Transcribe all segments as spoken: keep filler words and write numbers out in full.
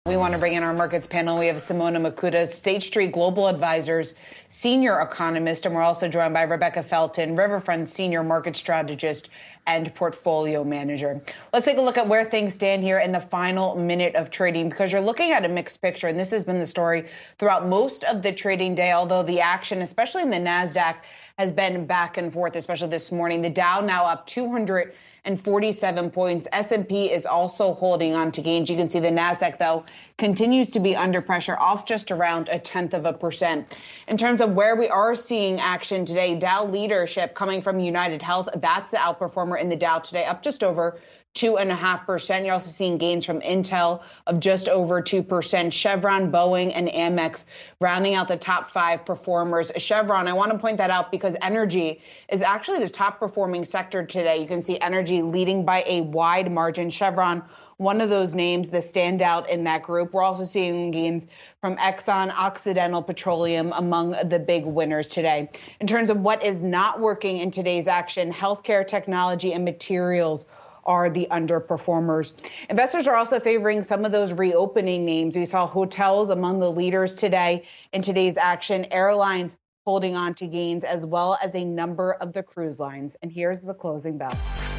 We want to bring in our markets panel. We have Simona Makuta, State Street Global Advisors senior economist, and we're also joined by Rebecca Felton, Riverfront senior market strategist and portfolio manager. Let's take a look at where things stand here in the final minute of trading, because you're looking at a mixed picture, and this has been the story throughout most of the trading day, although the action, especially in the NASDAQ, has been back and forth, especially this morning. The Dow now up two hundred forty-seven points. S and P is also holding on to gains. You can see the NASDAQ, though, continues to be under pressure, off just around a tenth of a percent. In terms of where we are seeing action today, Dow leadership coming from United Health. That's the outperformer in the Dow today, up just over two and a half percent. You're also seeing gains from Intel of just over two percent. Chevron, Boeing, and Amex rounding out the top five performers. Chevron, I want to point that out because energy is actually the top performing sector today. You can see energy leading by a wide margin. Chevron, one of those names, the standout in that group. We're also seeing gains from Exxon, Occidental Petroleum among the big winners today. In terms of what is not working in today's action, healthcare, technology, and materials are the underperformers. Investors are also favoring some of those reopening names. We saw hotels among the leaders today in today's action, airlines holding on to gains, as well as a number of the cruise lines. And here's the closing bell.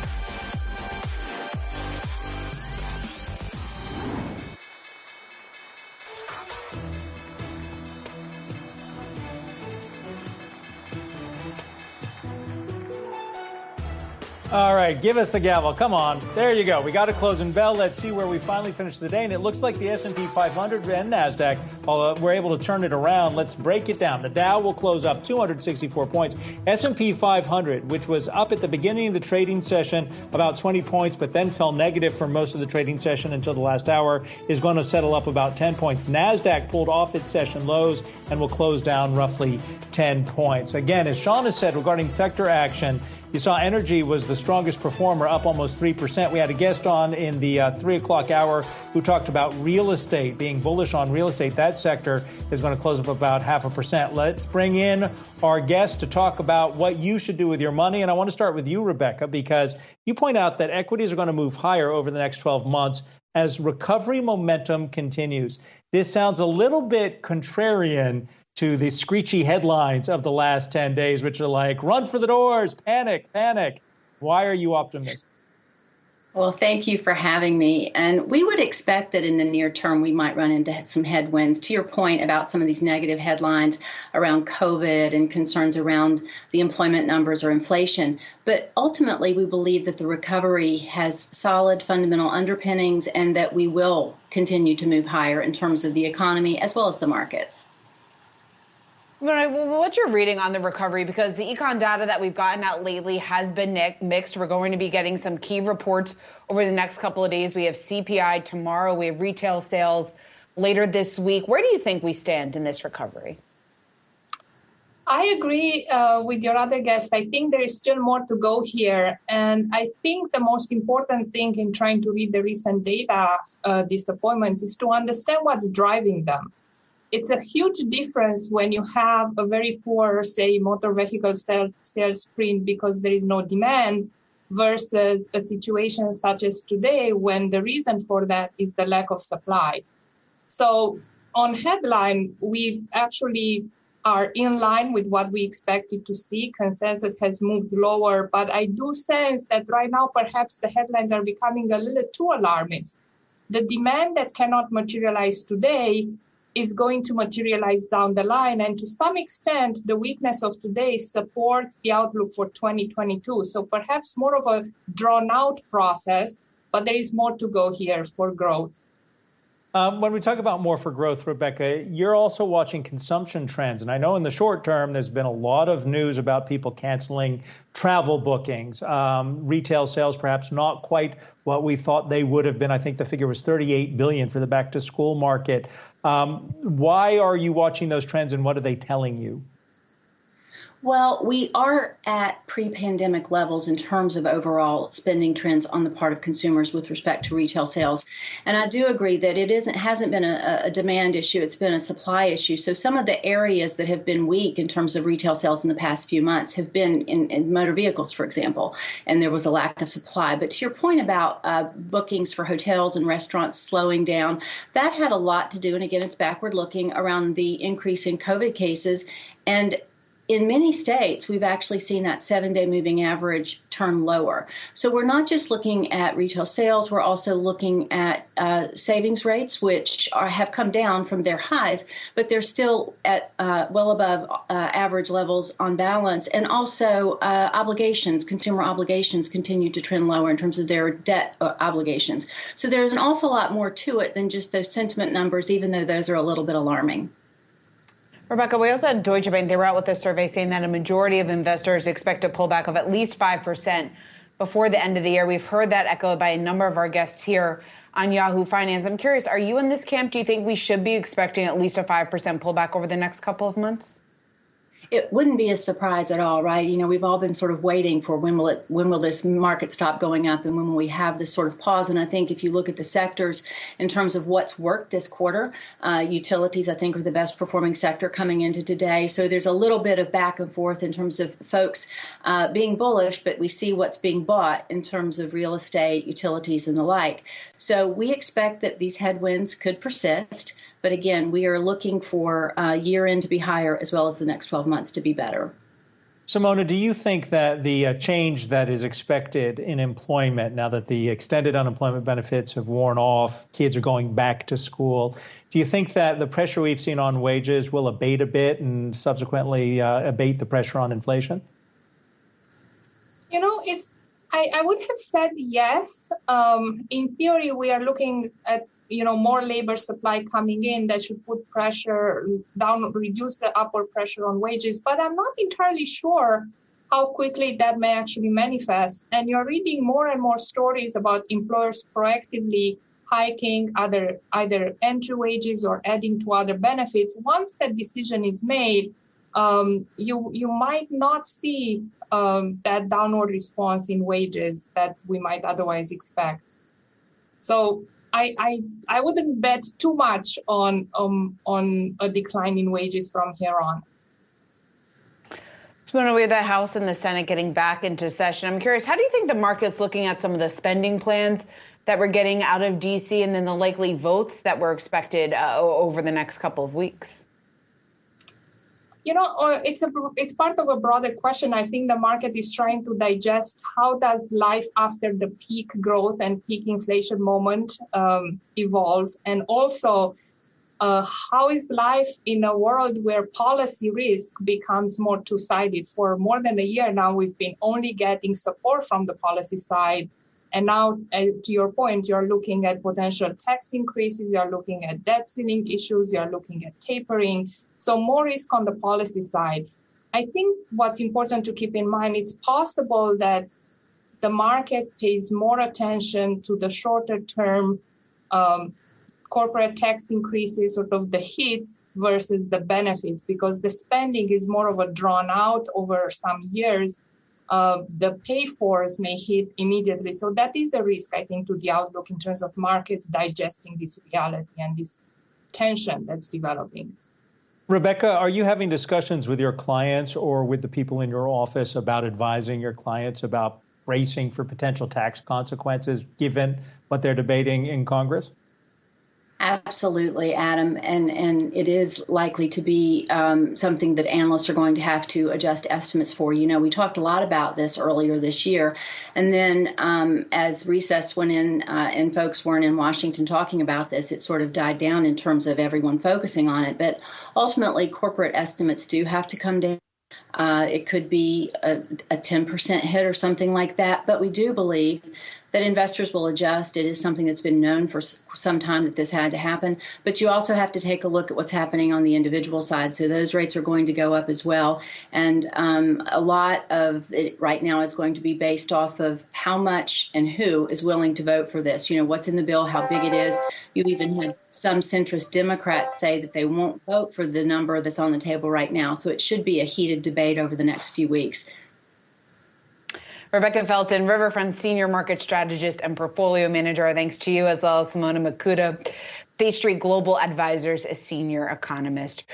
All right, give us the gavel. Come on. There you go. We got a closing bell. Let's see where we finally finish the day. And it looks like the S and P five hundred and NASDAQ, uh, we're able to turn it around. Let's break it down. The Dow will close up two hundred sixty-four points. S and P five hundred, which was up at the beginning of the trading session about twenty points, but then fell negative for most of the trading session until the last hour, is going to settle up about ten points. NASDAQ pulled off its session lows and will close down roughly ten points. Again, as Sean has said regarding sector action, you saw energy was the strongest performer, up almost three percent. We had a guest on in the uh, three o'clock hour who talked about real estate, being bullish on real estate. That sector is going to close up about half a percent. Let's bring in our guest to talk about what you should do with your money. And I want to start with you, Rebecca, because you point out that equities are going to move higher over the next twelve months as recovery momentum continues. This sounds a little bit contrarian to the screechy headlines of the last ten days, which are like, run for the doors, panic, panic. Why are you optimistic? Well, thank you for having me. And we would expect that in the near term, we might run into some headwinds. To your point about some of these negative headlines around COVID and concerns around the employment numbers or inflation. But ultimately, we believe that the recovery has solid fundamental underpinnings and that we will continue to move higher in terms of the economy as well as the markets. What's your reading on the recovery? Because the econ data that we've gotten out lately has been mixed. We're going to be getting some key reports over the next couple of days. We have C P I tomorrow. We have retail sales later this week. Where do you think we stand in this recovery? I agree uh, with your other guest. I think there is still more to go here. And I think the most important thing in trying to read the recent data uh, disappointments is to understand what's driving them. It's a huge difference when you have a very poor, say, motor vehicle sales, sales print because there is no demand versus a situation such as today when the reason for that is the lack of supply. So on headline, we actually are in line with what we expected to see. Consensus has moved lower, but I do sense that right now perhaps the headlines are becoming a little too alarmist. The demand that cannot materialize today is going to materialize down the line. And to some extent, the weakness of today supports the outlook for twenty twenty-two. So perhaps more of a drawn out process, but there is more to go here for growth. Um, when we talk about more for growth, Rebecca, you're also watching consumption trends. And I know in the short term, there's been a lot of news about people canceling travel bookings, um, retail sales, perhaps not quite what we thought they would have been. I think the figure was thirty-eight billion dollars for the back to school market. Um, why are you watching those trends and what are they telling you? Well, we are at pre-pandemic levels in terms of overall spending trends on the part of consumers with respect to retail sales. And I do agree that it isn't hasn't been a, a demand issue, it's been a supply issue. So some of the areas that have been weak in terms of retail sales in the past few months have been in, in motor vehicles, for example, and there was a lack of supply. But to your point about uh, bookings for hotels and restaurants slowing down, that had a lot to do, and again, it's backward looking, around the increase in COVID cases. And in many states, we've actually seen that seven-day moving average turn lower. So we're not just looking at retail sales, we're also looking at uh, savings rates, which are, have come down from their highs, but they're still at uh, well above uh, average levels on balance. And also uh, obligations, consumer obligations continue to trend lower in terms of their debt uh, obligations. So there's an awful lot more to it than just those sentiment numbers, even though those are a little bit alarming. Rebecca, we also had Deutsche Bank. They were out with a survey saying that a majority of investors expect a pullback of at least five percent before the end of the year. We've heard that echoed by a number of our guests here on Yahoo Finance. I'm curious, are you in this camp? Do you think we should be expecting at least a five percent pullback over the next couple of months? It wouldn't be a surprise at all, right? You know, we've all been sort of waiting for when will it, when will this market stop going up and when will we have this sort of pause? And I think if you look at the sectors in terms of what's worked this quarter, uh, utilities, I think, are the best performing sector coming into today. So there's a little bit of back and forth in terms of folks uh, being bullish, but we see what's being bought in terms of real estate, utilities, and the like. So we expect that these headwinds could persist. But again, we are looking for uh, year end to be higher as well as the next twelve months to be better. Simona, do you think that the uh, change that is expected in employment now that the extended unemployment benefits have worn off, kids are going back to school, do you think that the pressure we've seen on wages will abate a bit and subsequently uh, abate the pressure on inflation? You know, it's I, I would have said yes. Um, in theory, we are looking at you know, more labor supply coming in that should put pressure down, reduce the upward pressure on wages. But I'm not entirely sure how quickly that may actually manifest. And you're reading more and more stories about employers proactively hiking other either entry wages or adding to other benefits. Once that decision is made, um, you you might not see um, that downward response in wages that we might otherwise expect. So I, I I wouldn't bet too much on um, on a decline in wages from here on. Simona, we have the House and the Senate getting back into session. I'm curious, how do you think the market's looking at some of the spending plans that we're getting out of D C and then the likely votes that were expected uh, over the next couple of weeks? You know, it's a it's part of a broader question. I think the market is trying to digest how does life after the peak growth and peak inflation moment um, evolve, and also uh, how is life in a world where policy risk becomes more two-sided. For more than a year now, we've been only getting support from the policy side. And now, uh, to your point, you're looking at potential tax increases, you're looking at debt ceiling issues, you're looking at tapering. So more risk on the policy side. I think what's important to keep in mind, it's possible that the market pays more attention to the shorter term um, corporate tax increases, sort of the hits versus the benefits, because the spending is more of a drawn out over some years. Uh, the pay-fors may hit immediately. So that is a risk, I think, to the outlook in terms of markets digesting this reality and this tension that's developing. Rebecca, are you having discussions with your clients or with the people in your office about advising your clients about bracing for potential tax consequences given what they're debating in Congress? Absolutely, Adam, and and it is likely to be um, something that analysts are going to have to adjust estimates for. You know, we talked a lot about this earlier this year, and then um, as recess went in uh, and folks weren't in Washington talking about this, it sort of died down in terms of everyone focusing on it. But ultimately, corporate estimates do have to come down. Uh, it could be a, a ten percent hit or something like that, but we do believe that investors will adjust. It is something that's been known for some time that this had to happen. But you also have to take a look at what's happening on the individual side. So those rates are going to go up as well. And um, a lot of it right now is going to be based off of how much and who is willing to vote for this. You know, what's in the bill, how big it is. You even had some centrist Democrats say that they won't vote for the number that's on the table right now. So it should be a heated debate over the next few weeks. Rebecca Felton, Riverfront Senior Market Strategist and Portfolio Manager. Thanks to you, as well as Simona Makuta, State Street Global Advisors, a Senior Economist.